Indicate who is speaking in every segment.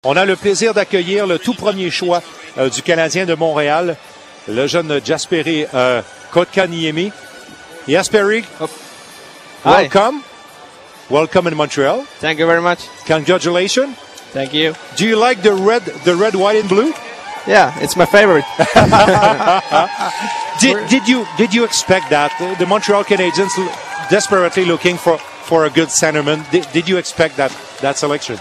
Speaker 1: On a le plaisir d'accueillir le tout premier choix du Canadien de Montréal, le jeune Jesperi Kotkaniemi. Jesperi, welcome. Welcome in Montreal.
Speaker 2: Thank you very much.
Speaker 1: Congratulations.
Speaker 2: Thank you.
Speaker 1: Do you like the red, white, and blue?
Speaker 2: Yeah, it's my favorite.
Speaker 1: Did you expect that? The Montreal Canadiens desperately looking for a good centerman. Did you expect that selection?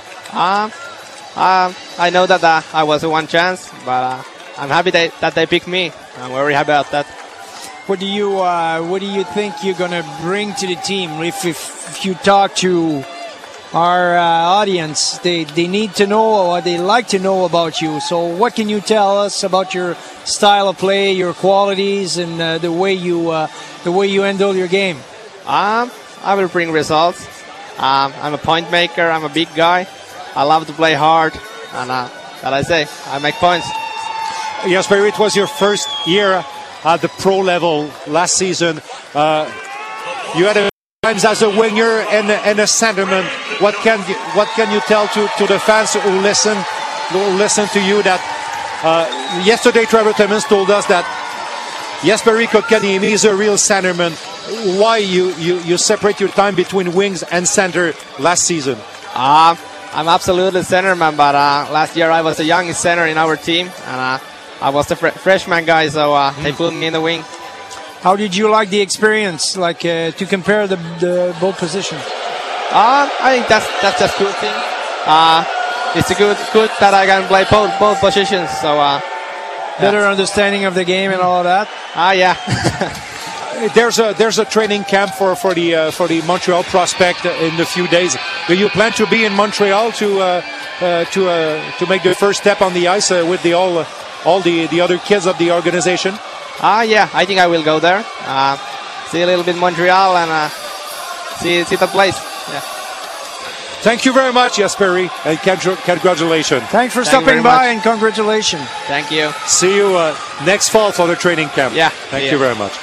Speaker 2: I know that I was a one chance, but I'm happy that they picked me. I'm very happy about that.
Speaker 3: What do you think you're going to bring to the team? If you talk to our audience, they need to know, or they like to know about you. So what can you tell us about your style of play, your qualities, and the way you handle your game?
Speaker 2: I will bring results. I'm a point maker. I'm a big guy. I love to play hard, and that I say, I make points.
Speaker 1: Jesperi, it was your first year at the pro level last season. You had times as a winger and a centerman. What can you tell to the fans who listen to you that yesterday Trevor Timmins told us that Jesperi Kotkaniemi is a real centerman. Why you separate your time between wings and center last season?
Speaker 2: I'm absolutely centerman, but last year I was the youngest center in our team, and I was the freshman guy, so they put me in the wing.
Speaker 3: How did you like the experience, to compare the both positions?
Speaker 2: I think that's just good thing. It's a good that I can play both positions, so
Speaker 3: better understanding of the game and all of that.
Speaker 2: Yeah.
Speaker 1: There's a training camp for the Montreal prospect in a few days. Do you plan to be in Montreal to make the first step on the ice with all the other kids of the organization?
Speaker 2: Yeah, I think I will go there. See a little bit Montreal and see the place. Yeah.
Speaker 1: Thank you very much, Jesperi, and congratulations.
Speaker 3: Thanks for stopping by, and congratulations.
Speaker 2: Thank you.
Speaker 1: See you next fall for the training camp.
Speaker 2: Yeah.
Speaker 1: Thank you very much.